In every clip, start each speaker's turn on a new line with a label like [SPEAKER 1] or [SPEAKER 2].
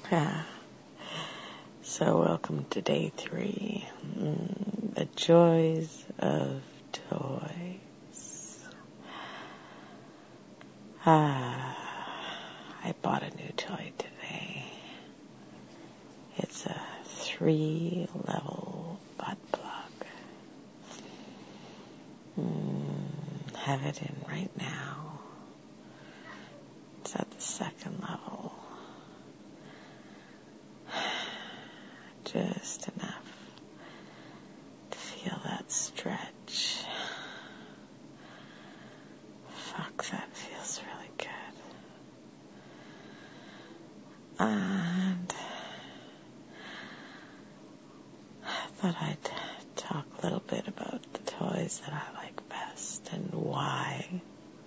[SPEAKER 1] Yeah. So welcome to day 3. The joys of toys. I bought a new toy today. It's a 3-level butt plug. Have it in right now. It's at the 2nd level. Just enough to feel that stretch. Fuck, that feels really good. And I thought I'd talk a little bit about the toys that I like best and why.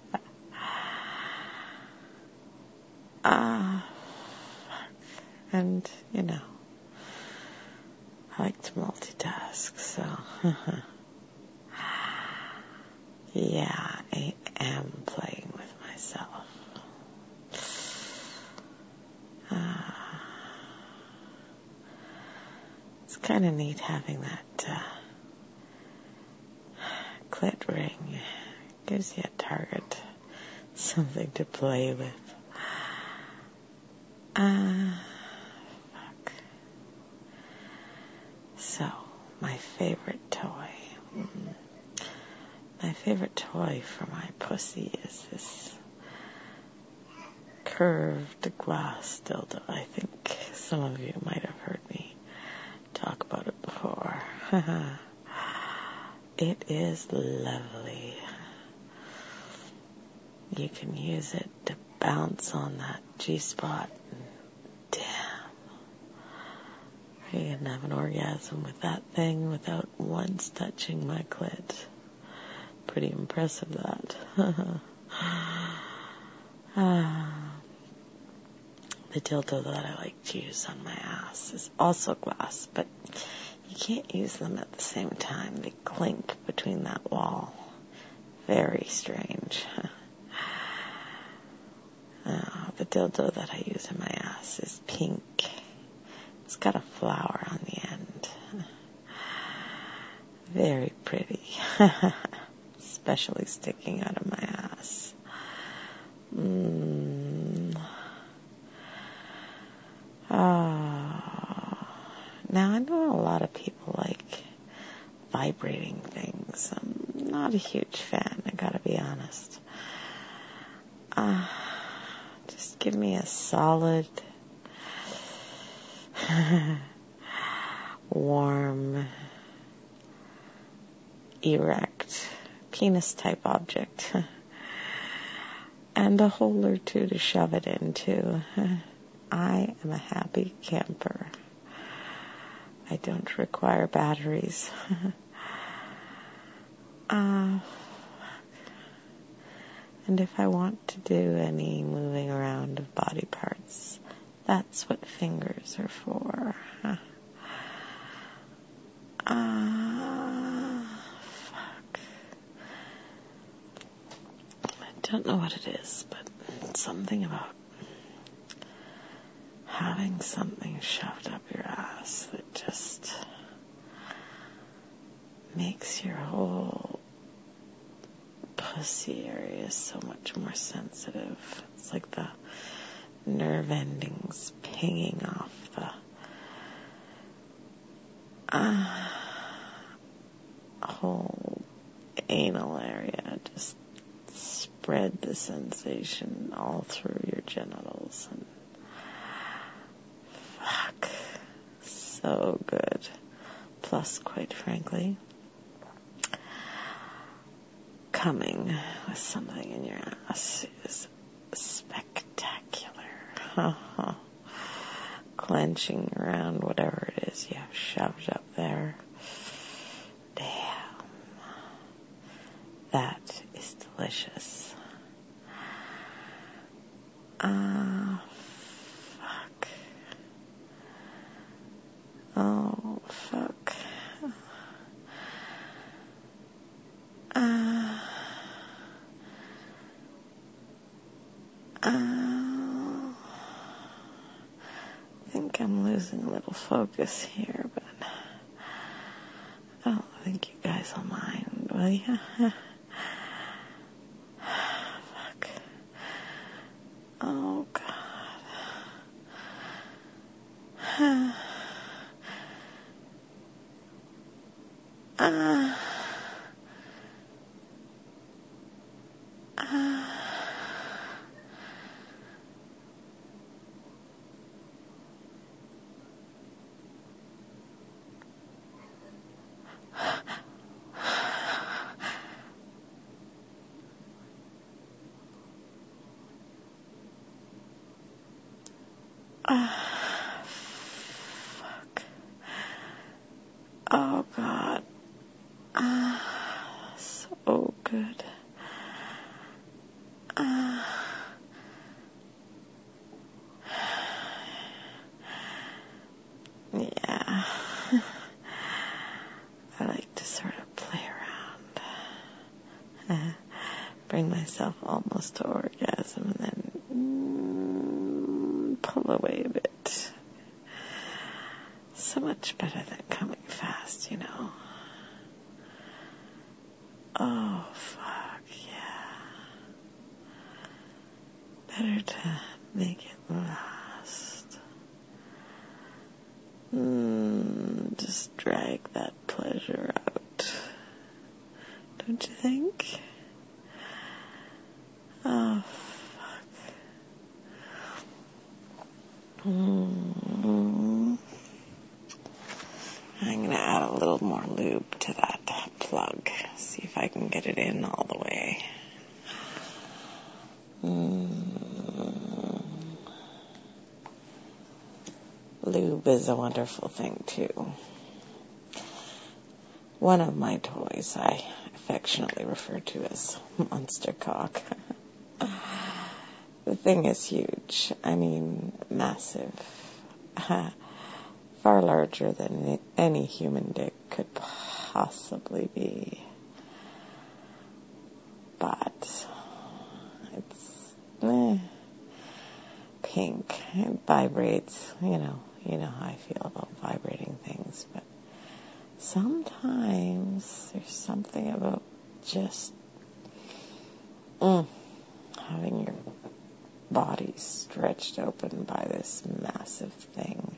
[SPEAKER 1] And, I like to multitask, so yeah, I am playing with myself. It's kind of neat having that clit ring. Gives you a target, something to play with. So, my favorite toy. My favorite toy for my pussy is this curved glass dildo. I think some of you might have heard me talk about it before. It is lovely. You can use it to bounce on that G-spot. Damn. You can have an orgasm with that thing without once touching my clit. Pretty impressive, that. The dildo that I like to use on my ass is also glass, but you can't use them at the same time. They clink between that wall. Very strange. The dildo that I use in my ass is pink. It's got a flower on the end. Very pretty. Especially sticking out of my ass. Now, I know a lot of people like vibrating things. I'm not a huge fan, I gotta be honest. Just give me a solid, warm, erect, penis-type object. And a hole or two to shove it into. I am a happy camper. I don't require batteries. And if I want to do any moving around of body parts, that's what fingers are for. Fuck. I don't know what it is, but something about having something shoved up your ass that just makes your whole pussy area so much more sensitive. It's like the nerve endings pinging off the whole anal area. Just spread the sensation all through your genitals. And fuck, so good. Plus, quite frankly, coming with something in your ass is spectacular. Clenching around whatever it is you have shoved up there. Damn. That is delicious. Fuck. Oh, fuck. think I'm losing a little focus here, but I don't think you guys will mind, will you? Fuck. Oh, God. Fuck. Oh, God. So good. Yeah. I like to sort of play around. Bring myself almost to orgasm and then pull away a bit. So much better than coming fast, you know. Oh, fuck, yeah. Better to make it last. Just drag that pleasure out. Don't you think? Oh, fuck. I'm going to add a little more lube to that plug. See if I can get it in all the way. Lube is a wonderful thing, too. One of my toys I affectionately refer to as Monster Cock. The thing is huge. I mean, massive. Far larger than any human dick could possibly be. But it's pink. It vibrates. You know how I feel about vibrating things. But sometimes there's something about just having your body stretched open by this massive thing.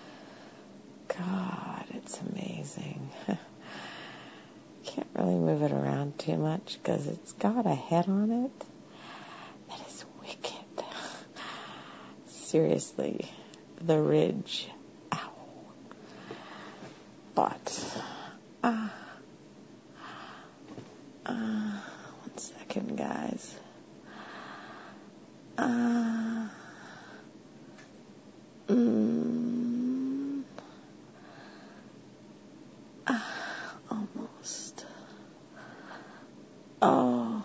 [SPEAKER 1] God, it's amazing. Can't really move it around too much because it's got a head on it that is wicked. Seriously, the ridge. Ow. But, one second, guys. Almost. Oh.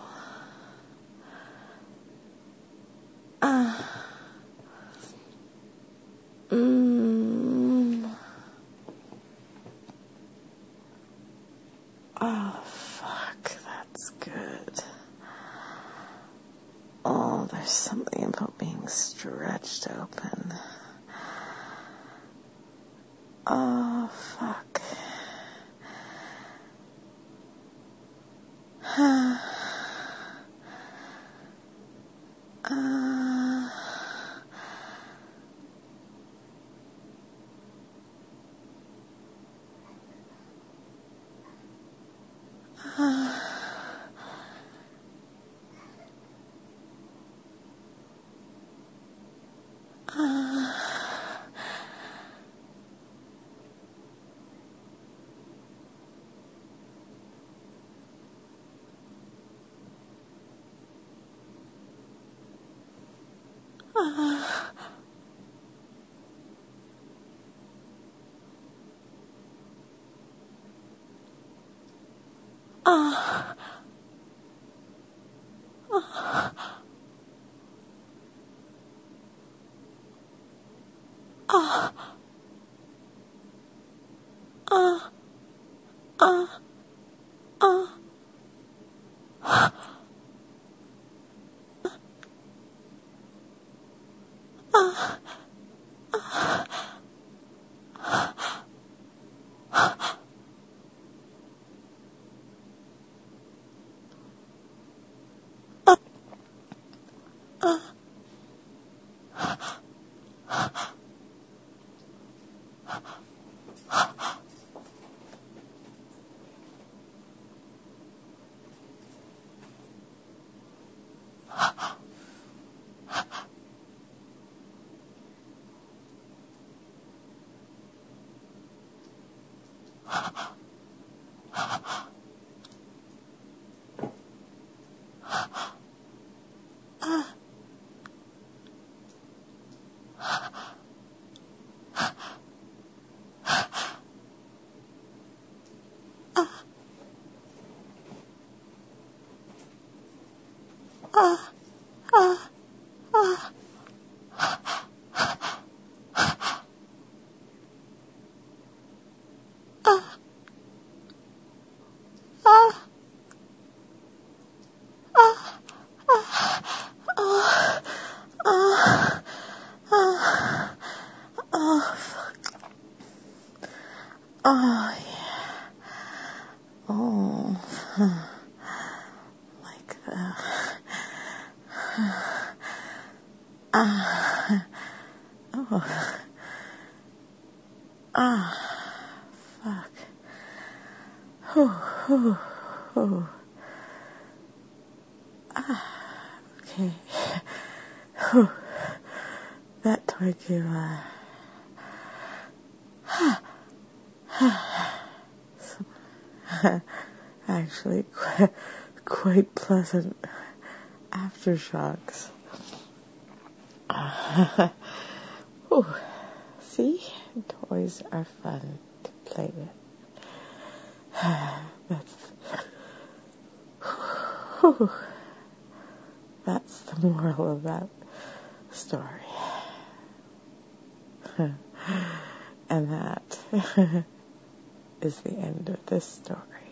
[SPEAKER 1] Oh, fuck, that's good. Oh, there's something about being stretched open. Oh, fuck. Oh, yeah. Oh, like that. Oh, fuck. Okay. That took you, actually quite pleasant aftershocks. See? Toys are fun to play with. That's the moral of that story. And that is the end of this story.